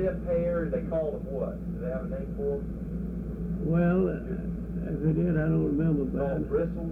stiff hair, they call them what? Do they have a name for them? Well, if it is, I don't remember. Called bristles?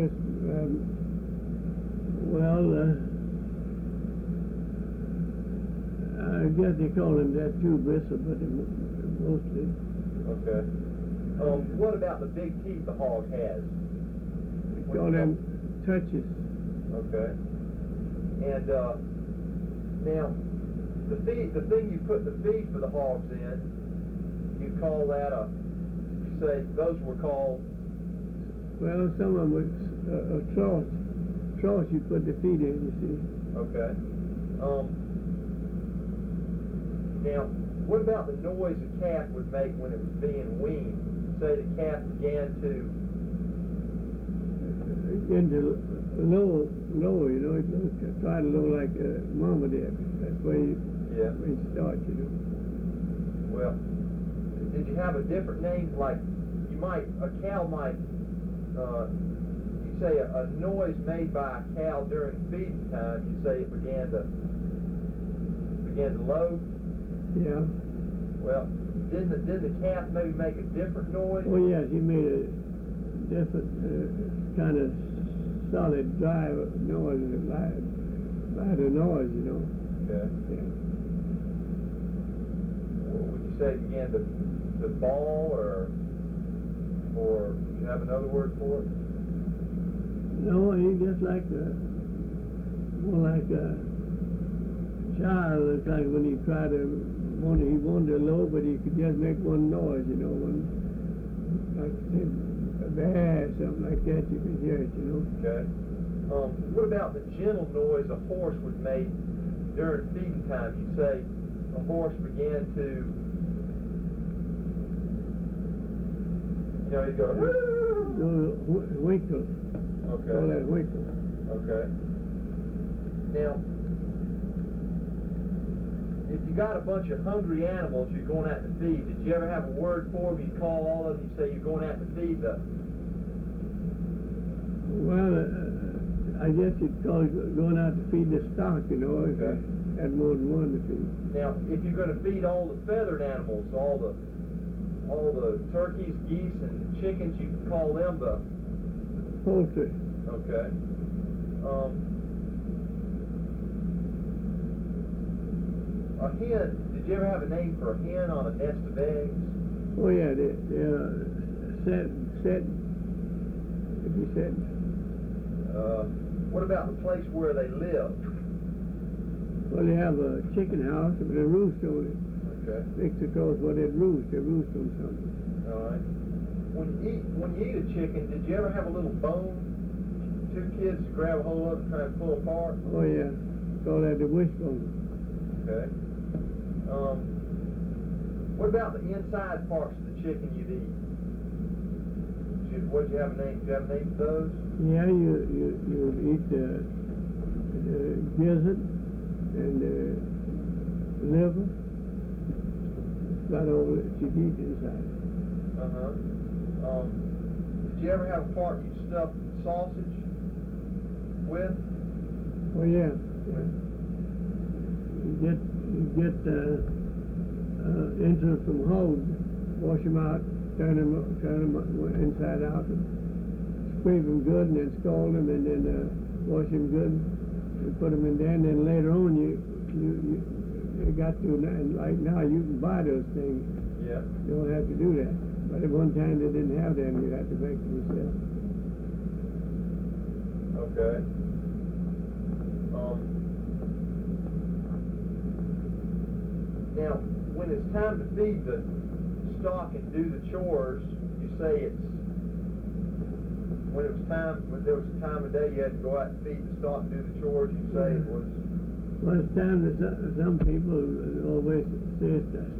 I guess they call them that too, bristle, but mostly. Okay. What about the big teeth the hog has? We call them touches. Okay. And now, the thing you put the feed for the hogs in, you call that you say those were called? Well, some of them were troughs. Troughs you put the feed in, you see. Okay. Now, what about the noise a calf would make when it was being weaned? Say the calf began to low, you know, it try to low like mama did. That's where you start, you know. Well, did you have a different name? Like, a cow might, you say a noise made by a cow during feeding time, you say it began to low? Yeah. Well, did the calf maybe make a different noise? Oh yes, he made a different kind of solid dry noise, louder noise, you know. Okay. Yeah. Well, would you say it began to bawl, or you have another word for it? No, he just like more like a child. It's like when he tried to. He wanted to low, but he could just make one noise, you know, like a bear or something like that. You could hear it, you know. Okay. What about the gentle noise a horse would make during feeding time? You say a horse began to, you know, he'd go. Winkle. Okay. Call that winkle. Okay. Now, if you got a bunch of hungry animals you're going out to feed, did you ever have a word for them? You call all of them, you say you're going out to feed them. Well, I guess you'd call it going out to feed the stock, you know, if Okay. you had more than one to feed. Now, if you're going to feed all the feathered animals, all the turkeys, geese, and chickens, you can call them the Poultry. okay. A hen, did you ever have a name for a hen on a nest of eggs? Oh yeah, they're set. If you said. What about the place where they live? Well, they have a chicken house with a roost on it. Okay. Fixed across where they roost on something. All right. When you eat a chicken, did you ever have a little bone? Two kids grab a hold of it and try to pull apart? Oh yeah, call that the wishbone. Okay. What about the inside parts of the chicken you'd eat? Did you have a name? Do you have a name for those? Yeah, you eat the gizzard and the liver. About all that you eat inside. Did you ever have a part you stuffed sausage with? Oh yeah. You get entrance from hogs, wash them out, turn them inside out, and scrape them good, and then scald them, and then wash them good, and put them in there. And then later on, you got to, and like now you can buy those things. Yeah. You don't have to do that. But at one time they didn't have them. You had to make them yourself. Okay. Now, when it's time to feed the stock and do the chores, you say when there was a time of day you had to go out and feed the stock and do the chores, you say it was. Well, it's time that some people always say